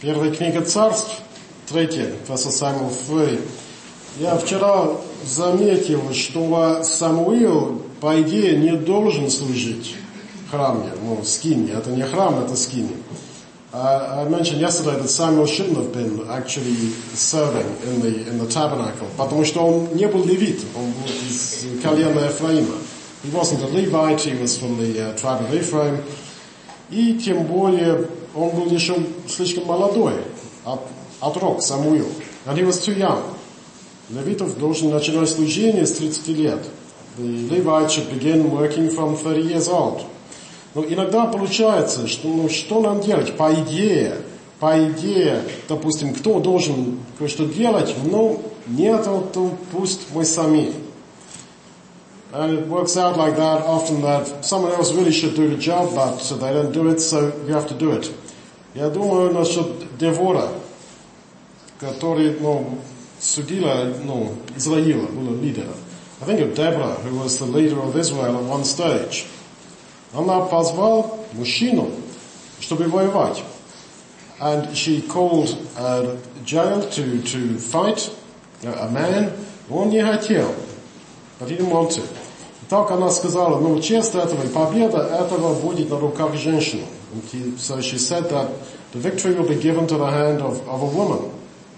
Первая книга Царств, 3, First Samuel 3. Я вчера заметил, что Самуил, по идее, не должен служить в храме, скине. Это не храм, это скине. I mentioned yesterday that Samuel shouldn't have been actually serving in the tabernacle, потому что он не был левит, он был из колена Ефраима. He wasn't a Levite, he was from the tribe of Ephraim. И тем более он был еще слишком молодой, отрок Самуил. And he was too young. Левитов должен начинать служение с 30 лет. The Levite should begin working from 30 years old. Но иногда получается, что, что нам делать? По идее, допустим, кто должен кое-что делать, нет, то пусть мы сами. And it works out like that often that someone else really should do the job, but they don't do it, so you have to do it. Я думаю насчет Девора, который, судила, Израиля, была лидером. I think of Deborah, who was the leader of Israel at one stage. Она позвала мужчину, чтобы воевать. And she called Jael to fight, a man. Он не хотел. But he didn't want to. И так она сказала, честь этого и победа этого будет на руках женщины. So she said that the victory will be given to the hand of a woman,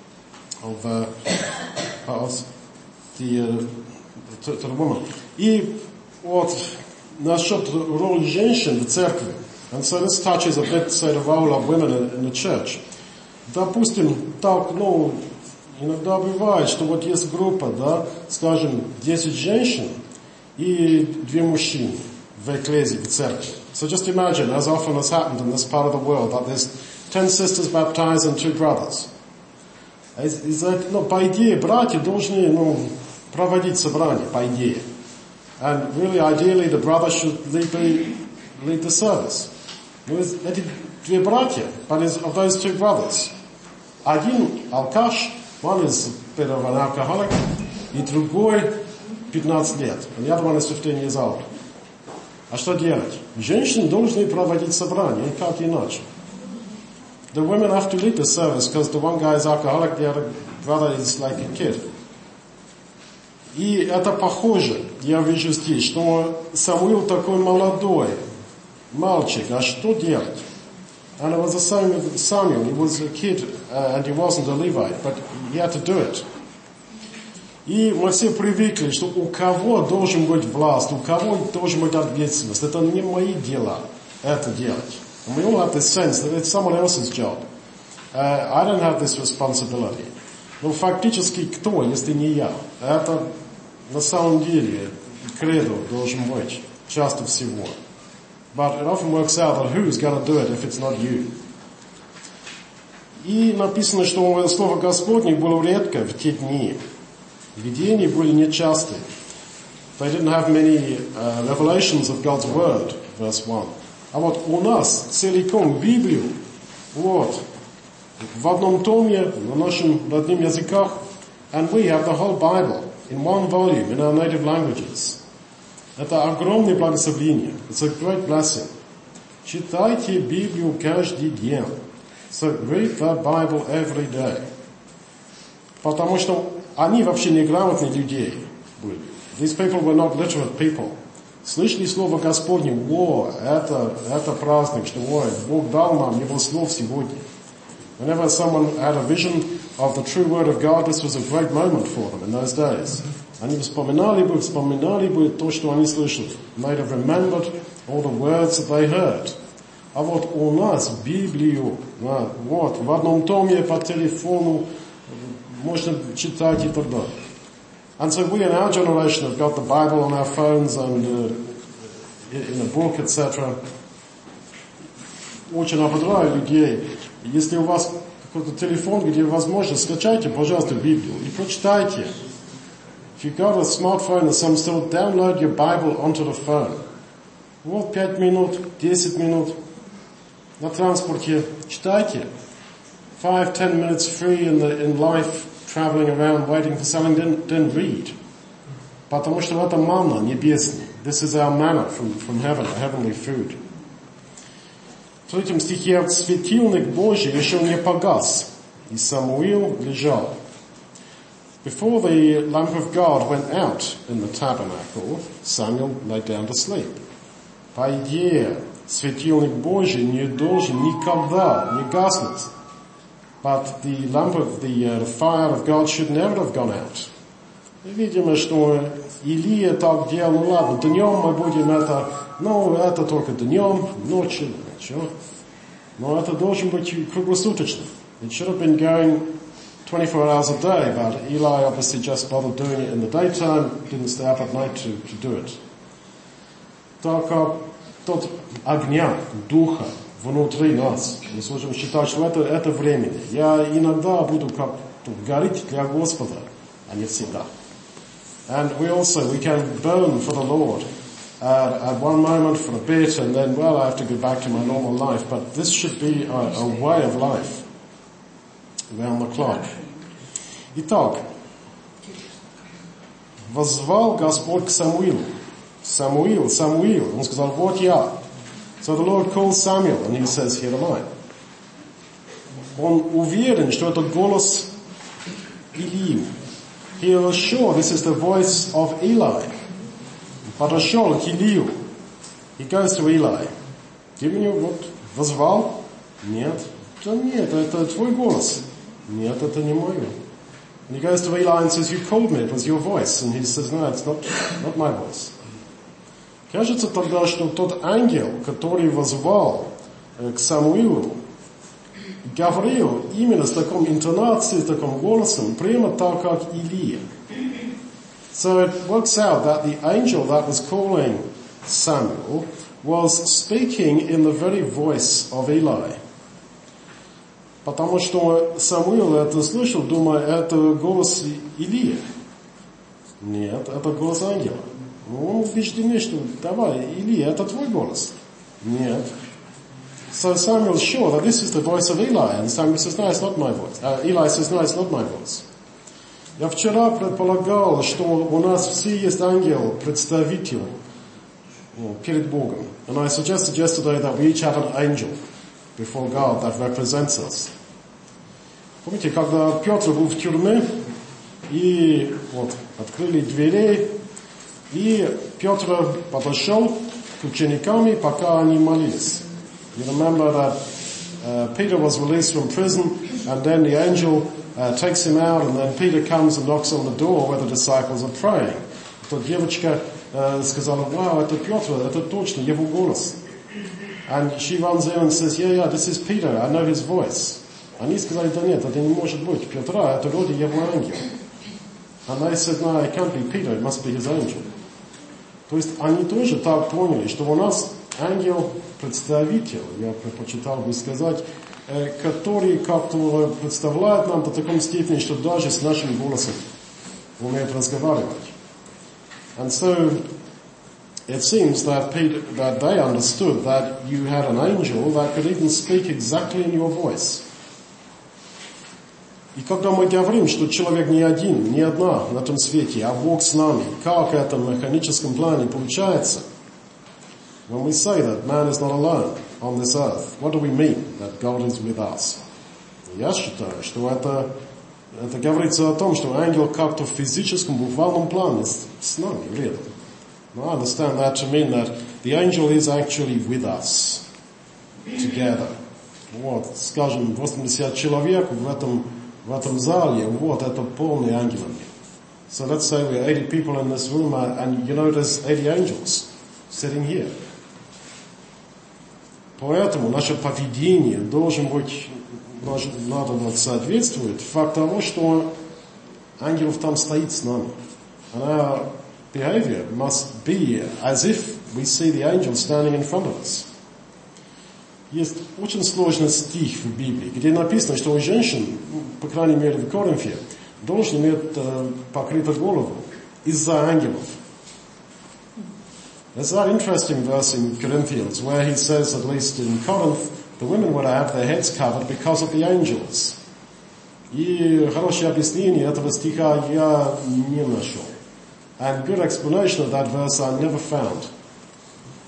to the woman. И вот насчет роли женщин в церкви. And so this touches a bit, say, the role of women in the church. Допустим, так, иногда бывает, что вот есть группа, скажем, 10 женщин и 2 мужчины в экклезии, в церкви. So just imagine, as often has happened in this part of the world, that there's 10 sisters baptized and 2 brothers. По идее, братья должны, проводить собрание, по идее. And really, ideally, the brother should lead the service. Эти 2 братья, but of those 2 brothers, один алкаш, one is a bit of an alcoholic, и другой 15 лет. And the other one is 15 years old. А что делать? Женщины должны проводить собрание, и как иначе? The women have to lead the service, because the one guy is alcoholic, the other brother is like a kid. И это похоже, я вижу здесь, что Самуил такой молодой, мальчик, а что делать? And it was the same with Samuel. He was a kid, and he wasn't a Levite, but he had to do it. И мы все привыкли, что у кого должен быть власть, у кого должен быть ответственность. Это не мои дела, это делать. And we all have this sense that it's someone else's job. I don't have this responsibility. Но фактически кто, если не я? Это на самом деле кредо должен быть часто всего. But it often works out that who's going to do it if it's not you. И написано, что Слово Господне было редко в те дни. Видения были нечастые. They didn't have many revelations of God's Word, verse 1. А вот у нас целиком Библию, в одном томе, на нашем родном языках, and we have the whole Bible in one volume in our native languages. Это огромное благословение. It's a great blessing. Читайте Библию каждый день. So read the Bible every day. Потому что они вообще неграмотные люди были. These people were not literate people. Слышали слово Господне, это праздник, что, Бог дал нам Его слов сегодня. Whenever someone had a vision of the true word of God, this was a great moment for them in those days. Они вспоминали бы то, что они слышали. Might have remembered all the words that they heard. А вот у нас Библию, в одном томе по телефону можно читать и так далее. And so we in our generation have got the Bible on our phones and in a book, etc. Очень ободряю людей. Если у вас какой-то телефон, где возможно, скачайте, пожалуйста, Библию и прочитайте. If you've got a smartphone or some sort, download your Bible onto the phone. 5 минут, 10 минут на транспорте читайте. 5-10 minutes free in life, traveling around, waiting for something, then read. Потому что это манна небесная. This is our manna from heaven, heavenly food. В 3 стихе светильник Божий еще не погас, и Самуил лежал. Before the lamp of God went out in the tabernacle, Samuel lay down to sleep. По идее, светильник Божий не должен никогда не гаснуть. But the lamp of the fire of God should never have gone out. И видимо, что Илия так делал, ладно, днем мы будем это только днем, ночью, ничего. Но это должен быть круглосуточно. It should have been going 24 hours a day, but Eli obviously just bothered doing it in the daytime, didn't stay up at night to do it. Так как тот огня, духа внутри нас, мы сможем считать, что это временно. Я иногда буду как гореть для Господа, а не всегда. And we can burn for the Lord at one moment for a bit, and then, well, I have to go back to my normal life. But this should be a way of life, around the clock. Итак, воззвал Господь к Самуилу. Самуил, Самуил. Он сказал, вот я. So the Lord calls Samuel, and he says, here am I. Он уверен, что это голос Илии. He was sure this is the voice of Eli. Подошел к Илию. He goes to Eli. Ты меня вот возвал? Нет. Да нет, это твой голос. Нет, это не мой. And he goes to Eli and says, you called me, it was your voice. And he says, no, it's not my voice. Кажется тогда, что тот ангел, который возвал к Самуилу, говорил именно с такой интонацией, с таким голосом, прямо так, как Илия. So it works out that the angel that was calling Samuel was speaking in the very voice of Eli. Потому что Самуил это слышал, думая, это голос Илии. Нет, это голос ангела. Он убежден, что давай, Илия, это твой голос. Нет. So Samuel's sure that this is the voice of Eli, and Samuel says, no, it's not my voice. Eli says, no, it's not my voice. Я вчера предполагал, что у нас все есть ангел, представитель перед Богом. And I suggested yesterday that we each have an angel before God that represents us. Помните, когда Петр был в тюрьме, и вот открыли двери, и Петр подошел к ученикам, пока они молились. You remember that Peter was released from prison, and then the angel takes him out, and then Peter comes and knocks on the door where the disciples are praying. Тут девочка сказала, wow, это Петр, это точно, его голос. And she runs in and says, yeah, this is Peter, I know his voice. Они сказали, да нет, это не может быть Петра, это вроде его ангел. And they said, no, it can't be Peter, it must be his angel. То есть они тоже так поняли, что у нас ангел-представитель, я предпочитал бы сказать, который как-то представляет нам до такой степени, что даже с нашим голосом умеет разговаривать. And so it seems that they understood that you had an angel that could even speak exactly in your voice. И когда мы говорим, что человек не один, не одна на этом свете, а Бог с нами, как это в механическом плане получается? When we say that man is not alone on this earth, what do we mean? That God is with us. Я считаю, что это говорится о том, что ангел как-то в физическом, буквальном плане с нами рядом. I understand that to mean that the angel is actually with us, together. Вот, скажем, 80 человек в этом зале, вот, это полный ангелами. So let's say we're 80 people in this room, and you know there's 80 angels sitting here. Поэтому наше поведение надо соответствовать факту того, что ангелов там стоит с нами. And our behavior must be as if we see the angel standing in front of us. Есть очень сложный стих в Библии, где написано, что у женщин, по крайней мере в Коринфе, должен иметь покрытую голову из-за ангелов. There's that interesting verse in Corinthians where he says, at least in Corinth, the women would have their heads covered because of the angels. И хорошее объяснение этого стиха я не нашел. And good explanation of that verse I never found.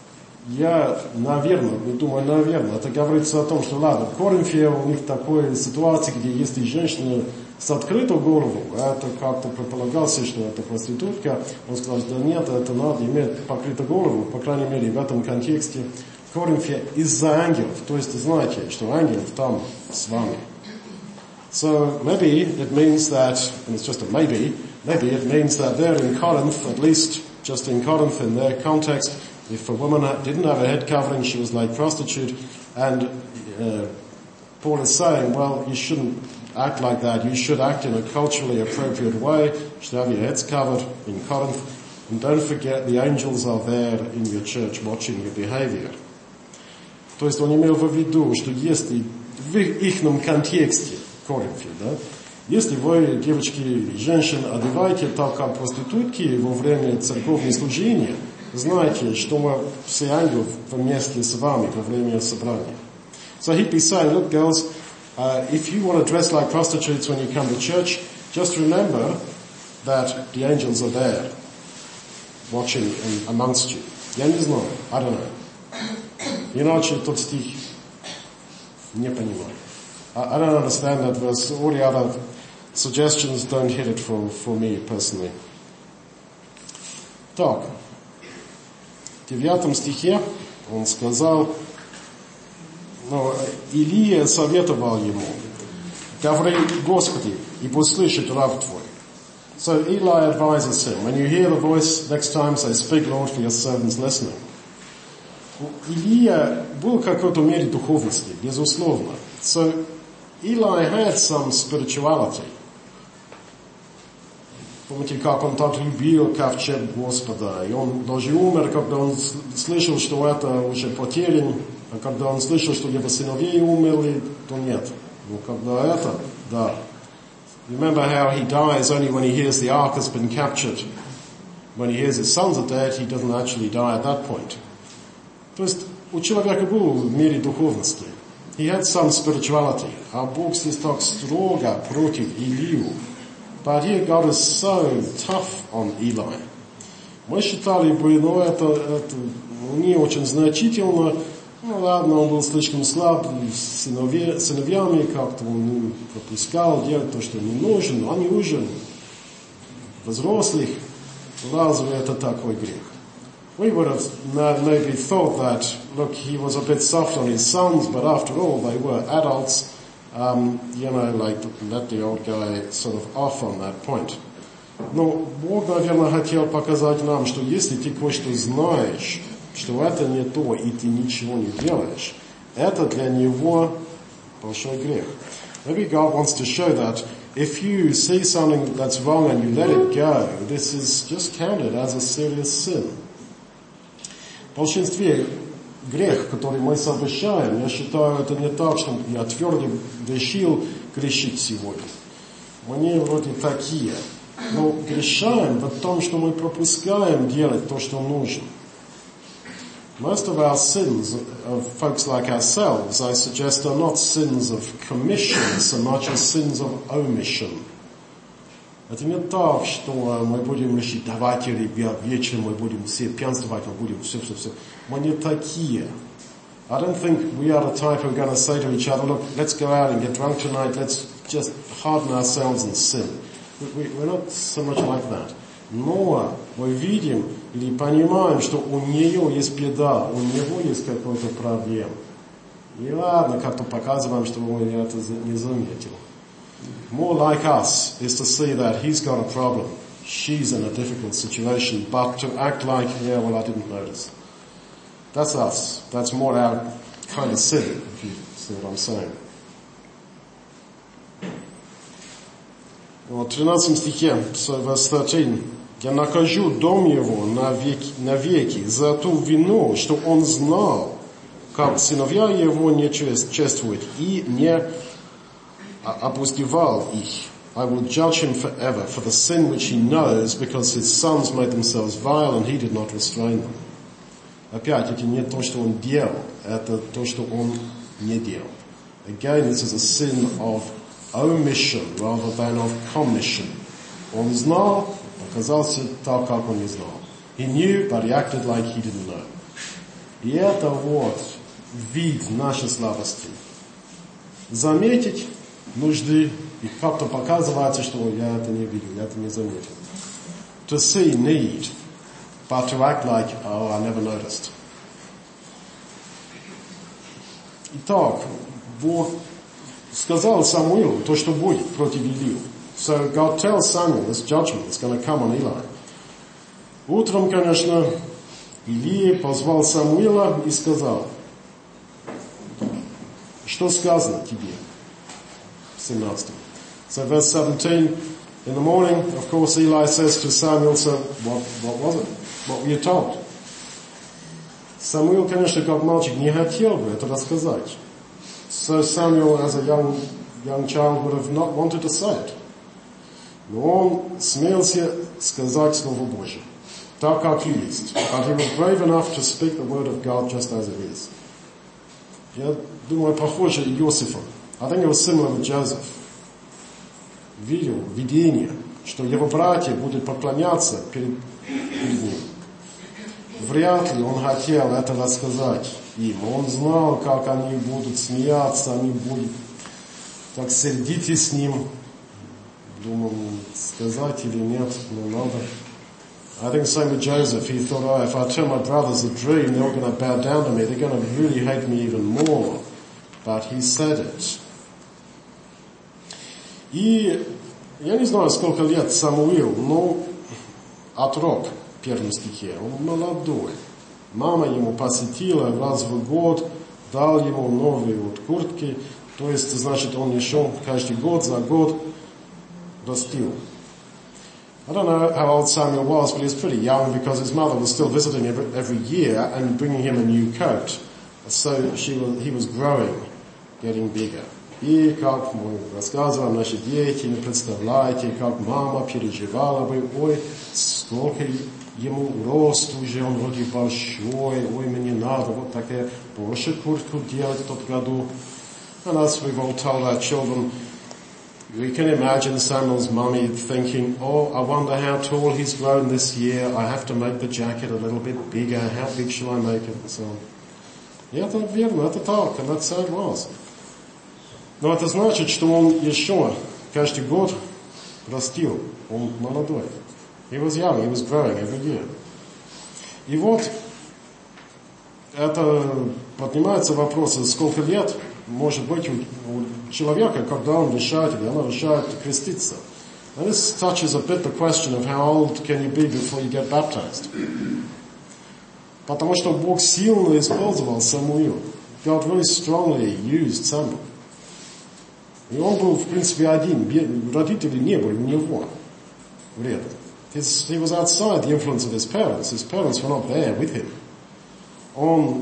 Я, наверное, это говорится о том, что ладно, в Коринфе у них такой ситуации, где если женщина с открытой головой, это как-то предполагался, что это проститутка, он сказал, да нет, это надо иметь покрытую голову, по крайней мере в этом контексте в Коринфе из-за ангелов, то есть знаете, что ангелов там с вами. So maybe it means that, and it's just a maybe it means that there in Corinth, at least just in Corinth in their context, if a woman didn't have a head covering, she was like prostitute, and Paul is saying, well, you shouldn't act like that, you should act in a culturally appropriate way, you should have your heads covered in Corinth, and don't forget the angels are there in your church watching your behavior. То есть он имел в виду, что если в ихном контексте, Коринфе, да, если вы, девочки и женщины, одеваете так, как проститутки во время церковного служения, знайте, что мы все ангелы вместе с вами во время собрания. So he'd be saying, look girls, if you want to dress like prostitutes when you come to church, just remember that the angels are there, watching amongst you. Я не знаю, I don't know. Иначе тот стих не понимаю. I don't understand that verse. All the other suggestions don't hit it for me personally. Так, в 9 стихе он сказал, Илия советовал ему, говори, Господи, и послышит раб твой. So Eli advises him, when you hear the voice next time, say, speak Lord, for your servant's listening. Илия был в какой-то мере духовности, безусловно. So Eli had some spirituality. Помните, как он так любил ковчег Господа, и он даже умер, когда он слышал, что это уже потерян, а когда он слышал, что его сыновья умерли, то нет. Но когда это, да. Remember how he dies only when he hears the ark has been captured. When he hears his sons are dead, he doesn't actually die at that point. То есть у человека был в мире духовности. He had some spirituality. А Бог здесь так строго против Илью. But here God is so tough on Eli. Мы считали бы, это не очень значительно. Ладно, он был слишком слаб с сыновьями, как-то он пропускал делать то, что не нужно. Но они уже взрослых. Разве это такой грех? We would have maybe thought that, look, he was a bit soft on his sons, but after all, they were adults, like, let the old guy sort of off on that point. Но Бог, наверное, хотел показать нам, что если ты кое-что знаешь, что это не то, и ты ничего не делаешь, это для него большой грех. Maybe God wants to show that if you see something that's wrong and you let it go, this is just counted as a serious sin. В большинстве грех, который мы совершаем, я считаю, это не так, что я твердо решил грешить сегодня. Мы вроде такие. Но грешаем в том, что мы пропускаем делать то, что нужно. Most of our sins of folks like ourselves, I suggest, are not sins of commission so much as sins of omission. Это не так, что мы будем решить, давайте, ребят, вечером мы будем все пьянствовать, мы будем все. Мы не такие. I don't think we are the type who are going to say to each other, look, let's go out and get drunk tonight, let's just harden ourselves and sin. We're not so much like that. Но мы видим или понимаем, что у нее есть беда, у него есть какой-то проблем. И ладно, как-то показываем, что он это не заметил. More like us is to see that he's got a problem, she's in a difficult situation, but to act like, yeah, well, I didn't notice. That's us. That's more our kind of sin, if you see what I'm saying. В 13 стихе, verse 13, «Я накажу дом его навеки за ту вину, что он знал, как сыновья его не чествуют, и не опустевал их. I will judge him forever for the sin which he knows, because his sons made themselves vile, and he did not restrain them». Опять, это не то, что он делал, это то, что он не делал. Again, this is a sin of omission rather than of commission. Он знал, оказался так, как он не знал. He knew, but he acted like he didn't know. И это вот вид нашей слабости. Заметить нужды и как-то показывать, что я это не видел, я это не заметил. To see need, but to act like, oh, I never noticed. Итак, Бог сказал Самуилу то, что будет против Илии. So God tells Samuel this judgment is going to come on Eli. Утром, конечно, Илия позвал Самуила и сказал, что сказано тебе? 17. So verse 17, in the morning, of course, Eli says to Samuel, so what was it? What were you told? Самуил, конечно, как мальчик, не хотел бы это рассказать. So Samuel, as a young child, would have not wanted to say it. Но он смелся сказать Слово Божье, так как есть. But he was brave enough to speak the word of God just as it is. Я думаю, похоже Иосифа. I think it was similar with Joseph. Видел видение, что его братья будут поклоняться перед ним. Вряд ли он хотел это рассказать им. Он знал, как они будут смеяться, они будут так сердиться с ним. Думал, сказать или нет, но надо. I think same with Joseph. He thought, oh, if I tell my brothers a dream, they're all going to bow down to me. They're going to really hate me even more. But he said it. И я не знаю, сколько лет Самуил, но отрок в первом стихе, он молодой. Мама ему посетила раз в год, дал ему новые вот куртки, то есть, значит, он еще каждый год за год растил. I don't know how old Samuel was, but he was pretty young because his mother was still visiting every year and bringing him a new coat. So he was growing, getting bigger. И как мы рассказываем наши дети, не представляете, как мама переживала бы, ой, сколько ему рост уже, он вроде большой, ой, мне надо вот такая больше куртку делать в тот году. And as we've all told our children, we can imagine Samuel's mummy thinking, oh, I wonder how tall he's grown this year, I have to make the jacket a little bit bigger, how big shall I make it, and so on. И это верно, это так, and that's how it was. Но это значит, что он еще каждый год растил, он молодой. He was young, he was growing every year. И вот это поднимается вопрос, сколько лет может быть у человека, когда он решает, или она решает креститься. And this touches a bit the question of how old can you be before you get baptized. Потому что Бог сильно использовал Самуила. God really strongly used Samuel. И он был, в принципе, один. Родителей не было у него. Вред. He was outside the influence of his parents. His parents were not there with him. Он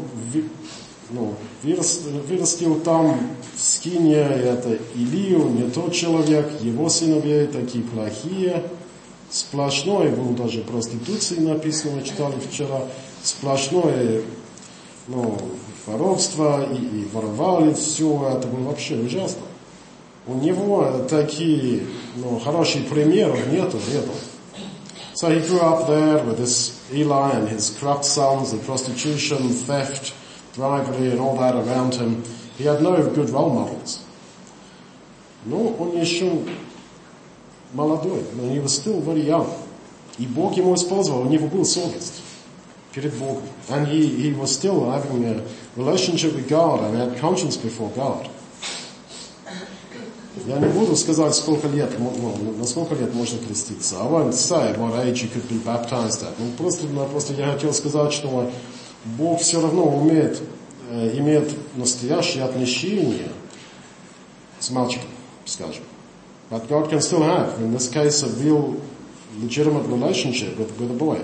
вырастил там в скине это Илию, не тот человек, его сыновья такие плохие. Сплошное, было даже проституции написано, мы читали вчера. Сплошное, воровство и воровали все. Это было вообще ужасно. У него такие, хорошие примеры нету. So he grew up there with this Eli and his corrupt sons and prostitution, theft, bribery and all that around him. He had no good role models. Но он еще молодой, he was still very young. И Бог ему использовал, у него был совесть перед Богом. And he was still having a relationship with God and had conscience before God. Я не буду сказать, сколько лет, на сколько лет можно креститься. I won't say what age you could be baptized at. Просто я хотел сказать, что Бог все равно имеет настоящее отношение с мальчиком, скажем. But God can still have, in this case, a real legitimate relationship with a boy.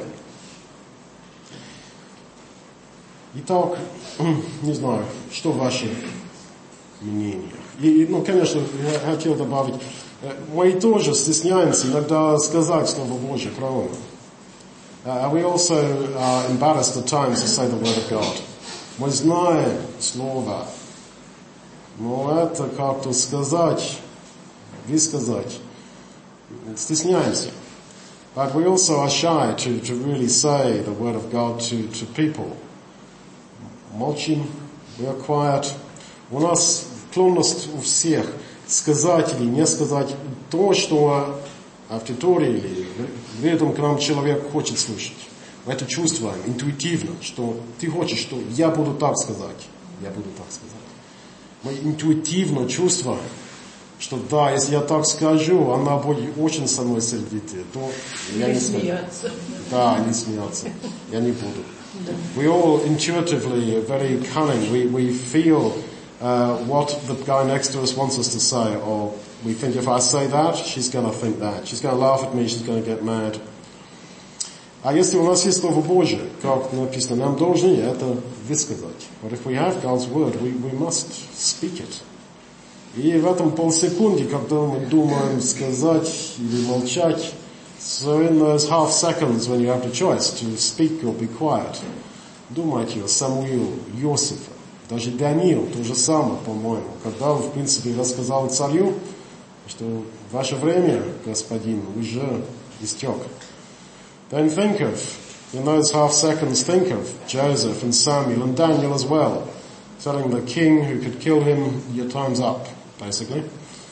Итак, не знаю, что ваши мнения. И, конечно, я хотел добавить, мы тоже стесняемся иногда сказать Слово Божье правильно. We also are embarrassed at times to say the word of God. Мы знаем Слово, но это как-то сказать, высказать, стесняемся. But we also are shy to really say the word of God to people. молчим, we are quiet. У нас склонность у всех сказать или не сказать то, что аудитория или рядом к нам человек хочет слышать. Мы это чувствуем интуитивно, что ты хочешь, что я буду так сказать. Я буду так сказать. Мы интуитивно чувствуем, что да, если я так скажу, она будет очень со мной сердитая, то я не смеяться. Да, не смеяться. Я не буду. We all intuitively very cunning. We feel what the guy next to us wants us to say, or we think if I say that, she's going to think that. She's going to laugh at me, she's going to get mad. А если у нас есть Слово Божие, как написано, нам должны это высказать. But if we have God's word, we must speak it. И в этом полсекунды, когда мы думаем сказать или молчать, so in those half seconds when you have the choice to speak or be quiet, думайте о Самуиле, Иосифе, даже Даниил, то же самое, по-моему, когда он, в принципе, рассказал царю, что ваше время, господин, уже истек. Then think of, in those half seconds, think of Joseph and Samuel and Daniel as well, telling the king who could kill him, your time's up, basically.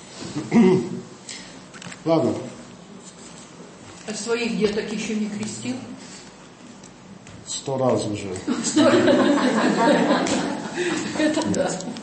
Ладно. А своих деток еще не крестил? 100 раз уже. Это да.